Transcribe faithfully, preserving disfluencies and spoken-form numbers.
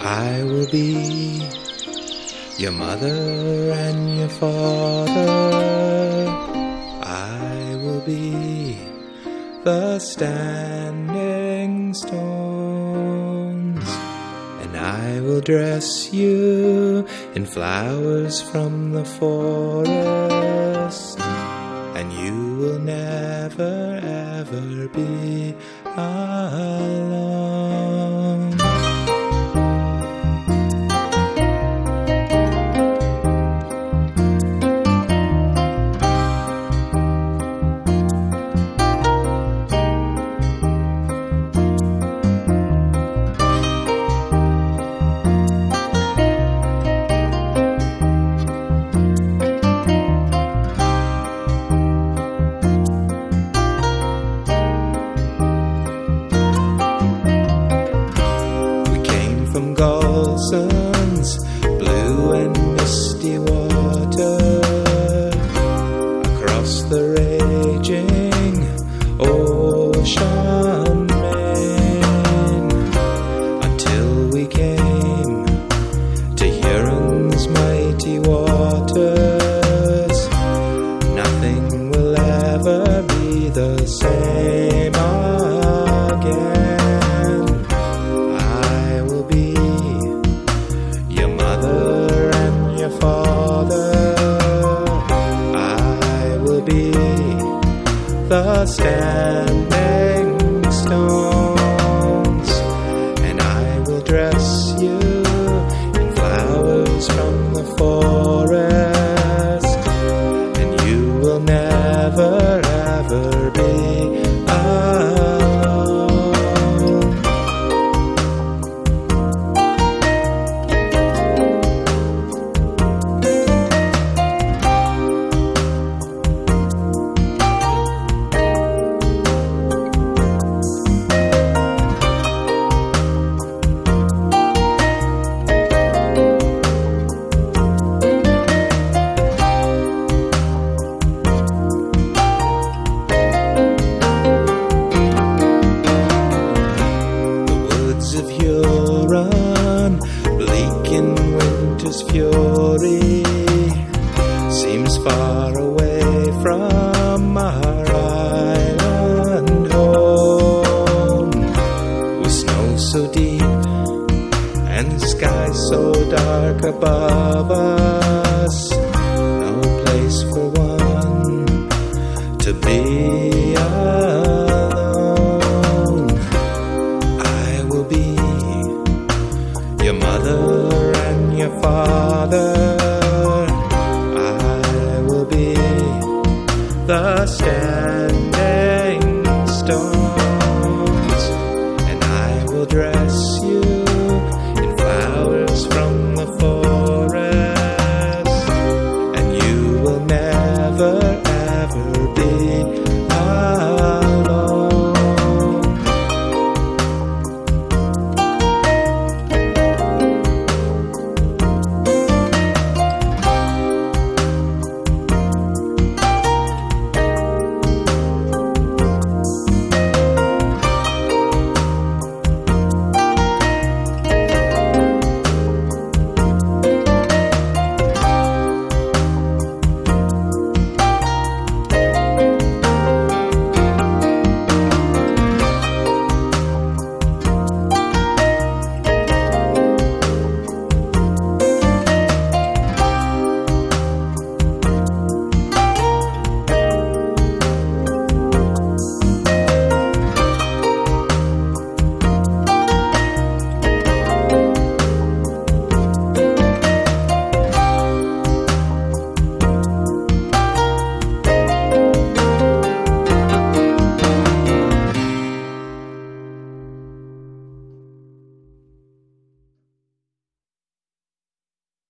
I will be your mother and your father. I will be the standing stones, and I will dress you in flowers from the forest, and you will never ever be alone. From Gulson's blue and misty water, across the raging ocean main, until we came to Huron's mighty waters. Nothing will ever be the same again. The standing stones, and I will dress you in flowers from the forest, and you will never ever be alone. Of Huron, bleak in winter's fury, seems far away from our island home, with snow so deep and the sky so dark above us. No place for one to be alone. I will be your mother and your father. I will be the standing stones, and I will dress you in flowers from the forest, and you will never ever be